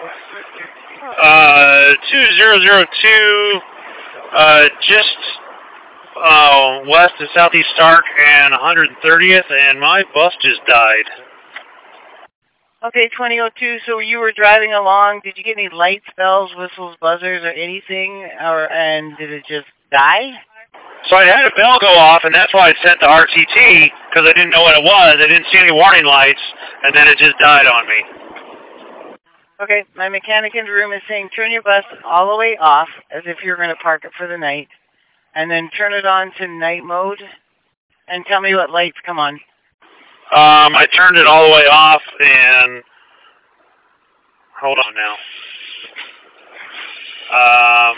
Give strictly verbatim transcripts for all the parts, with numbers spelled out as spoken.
Uh, two zero zero two, uh, just uh, west of Southeast Stark and one hundred thirtieth, and my bus just died. Okay, twenty oh two, so you were driving along. Did you get any lights, bells, whistles, buzzers, or anything? Or And did it just die? So I had a bell go off, and that's why I sent the R T T, because I didn't know what it was. I didn't see any warning lights, and then it just died on me. Okay, my mechanic in the room is saying turn your bus all the way off, as if you're going to park it for the night, and then turn it on to night mode, and tell me what lights come on. Um, I turned it all the way off, and hold on now. Um,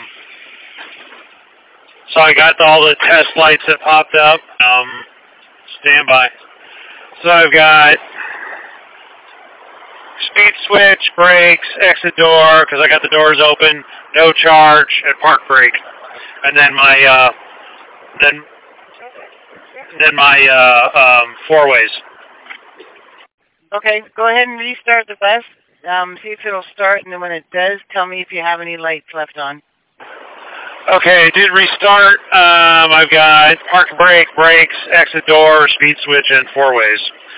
so I got all the test lights that popped up. Um, stand by. So I've got speed switch, brakes, exit door, because I got the doors open, no charge, and park brake. And then my, uh, then, then my, uh, um, four ways. Okay, go ahead and restart the bus. Um, see if it'll start, and then when it does, tell me if you have any lights left on. Okay, it did restart. Um, I've got park brake, brakes, exit door, speed switch, and four ways.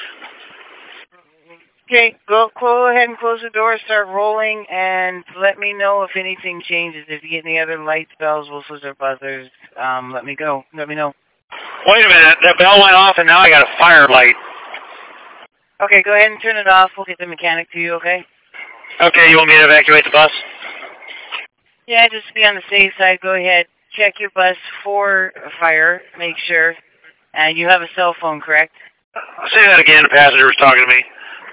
Okay, go, go ahead and close the door, start rolling, and let me know if anything changes. If you get any other lights, bells, whistles, or buzzers, um, let me go. Let me know. Wait a minute, that bell went off, and now I got a fire light. Okay, go ahead and turn it off. We'll get the mechanic to you, okay? Okay, you want me to evacuate the bus? Yeah, just be on the safe side. Go ahead. Check your bus for fire. Make sure. And you have a cell phone, correct? Say that again. The passenger was talking to me.